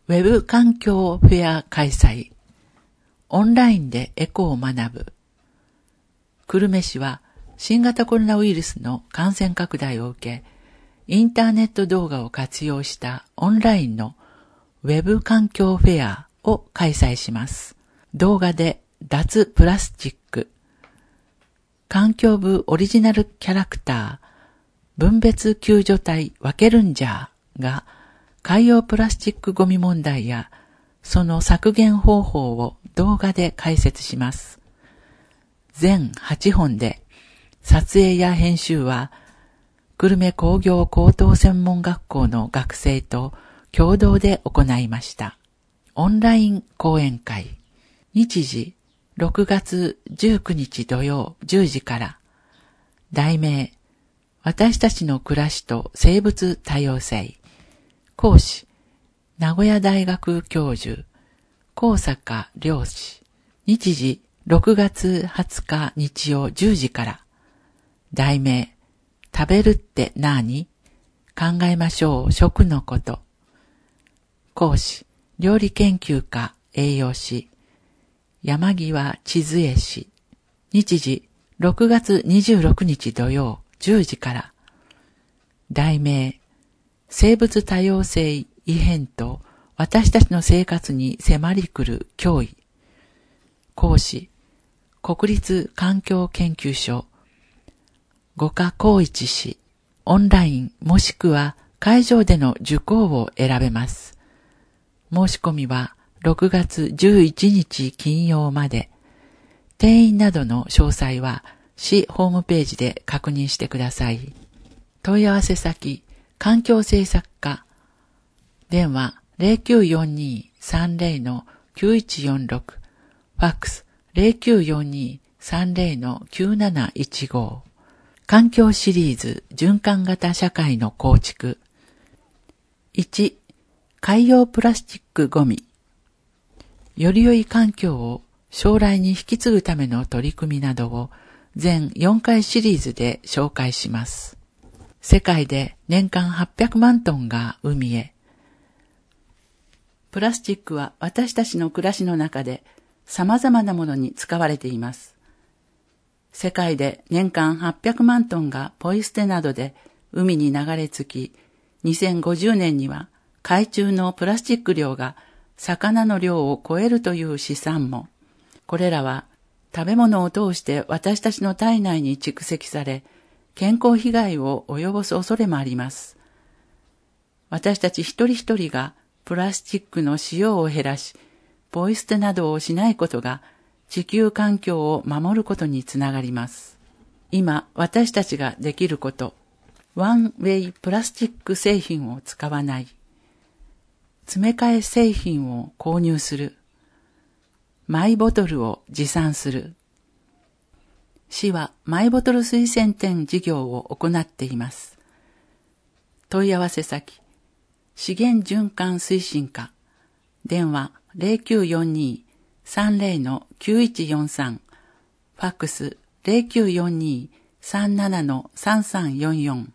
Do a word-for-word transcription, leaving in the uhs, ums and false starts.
ウェブ環境フェア開催。オンラインでエコを学ぶ。久留米市は新型コロナウイルスの感染拡大を受け、インターネット動画を活用したオンラインのウェブ環境フェアを開催します。動画で脱プラスチック、環境部オリジナルキャラクター、分別救助隊分けるんじゃーが海洋プラスチックゴミ問題やその削減方法を動画で解説します。全はちほんで撮影や編集は久留米工業高等専門学校の学生と共同で行いました。オンライン講演会。日時ろくがつじゅうくにち土曜じゅうじから。題名、私たちの暮らしと生物多様性。講師、名古屋大学教授、高坂良氏。日時ろくがつはつか日曜じゅうじから。題名、食べるって何？考えましょう食のこと。講師、料理研究家栄養士、山際千鶴氏。日時ろくがつにじゅうろくにち土曜じゅうじから。題名、生物多様性異変と私たちの生活に迫り来る脅威。講師、国立環境研究所、五箇光一氏。オンラインもしくは会場での受講を選べます。申し込みはろくがつじゅういちにち金曜まで。定員などの詳細は市ホームページで確認してください。問い合わせ先、環境政策課。電話 ゼロきゅうよんにーさんゼロのきゅういちよんろく。ファックス ゼロきゅうよんにーさんゼロのきゅうなないちご。環境シリーズ循環型社会の構築。いち、海洋プラスチックゴミ。より良い環境を将来に引き継ぐための取り組みなどを全よんかいシリーズで紹介します。世界で年間はっぴゃくまんトンが海へ。プラスチックは私たちの暮らしの中で様々なものに使われています。世界で年間はっぴゃくまんトンがポイ捨てなどで海に流れ着き、にせんごじゅうねんには海中のプラスチック量が魚の量を超えるという試算も。これらは食べ物を通して私たちの体内に蓄積され、健康被害を及ぼす恐れもあります。私たち一人一人がプラスチックの使用を減らし、ポイ捨てなどをしないことが地球環境を守ることにつながります。今、私たちができること。ワンウェイプラスチック製品を使わない。詰め替え製品を購入する。マイボトルを持参する。市はマイボトル推薦店事業を行っています。問い合わせ先、資源循環推進課。電話ゼロきゅうよんにーさんゼロのきゅういちよんさん。ファックスゼロきゅうよんにーさんななのさんさんよんよん。